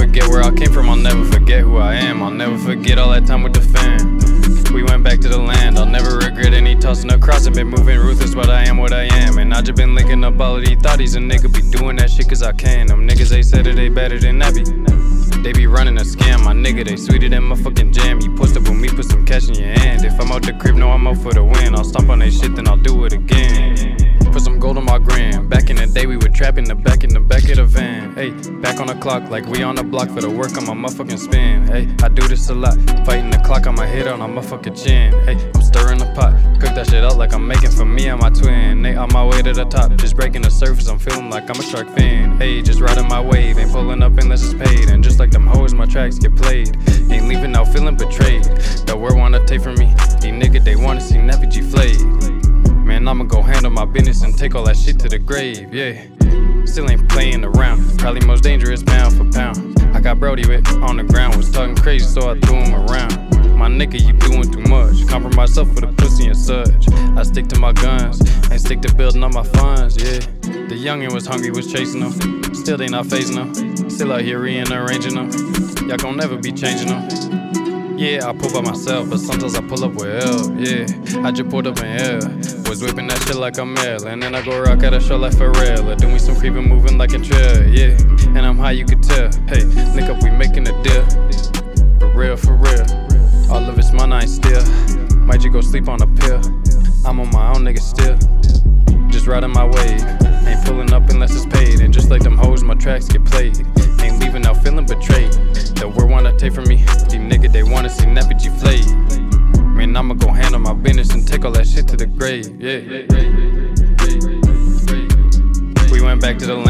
forget where I came from, I'll never forget who I am. I'll never forget all that time with the fam. We went back to the land, I'll never regret any tossing across. I've been moving ruthless, but I am what I am. And I just been linking up all of these thotties. A nigga be doing that shit cause I can. Them niggas, they said that they better than Nappy. They be running a scam, my nigga, they sweeter than my fucking jam. You post up with me, put some cash in your hand. If I'm out the crib, no, I'm out for the win. I'll stomp on they shit, then I'll do it again. Put some gold on my gram. Back in the day, we would trap in the back of the van. Hey, back on the clock, like we on the block for the work on my motherfucking spin. Hey, I do this a lot. Fighting the clock on my head on my motherfucking chin. Hey, I'm stirring the pot. Cook that shit up like I'm making for me and my twin. They on my way to the top, just breaking the surface. I'm feeling like I'm a shark fin. Hey, just riding my wave. Ain't pulling up unless it's paid. And just like them hoes, my tracks get played. Ain't leaving out feeling betrayed. The world wanna take from me. These niggas, they wanna see Nappy G flayed. Man, I'ma go handle my business and take all that shit to the grave, yeah. Still ain't playing around, probably most dangerous pound for pound. I got Brody with on the ground, was talking crazy so I threw him around. My nigga, you doing too much, compromise myself for the pussy and such. I stick to my guns, and stick to building up my funds, yeah. The youngin' was hungry, was chasing them, still they not phasing them. Still out here rearranging them, y'all gon' never be changing them. Yeah, I pull by myself, but sometimes I pull up with help, yeah. I just pulled up in hell, was whipping that shit like a male. And then I go rock at a show like Pharrell, doing some creeping, moving like a trail, yeah. And I'm high, you could tell, hey, link up, we making a deal. For real, for real, all of it's mine, I ain't still. Might just go sleep on a pill, I'm on my own nigga still. Just riding my wave, ain't pulling up unless it's paid. And just like them hoes, my tracks get played. Ain't leaving out feeling betrayed. The world wanna take from me, these niggas, they wanna see Nappy G flayed. Man, I'ma go handle my business and take all that shit to the grave, yeah. We went back to the land.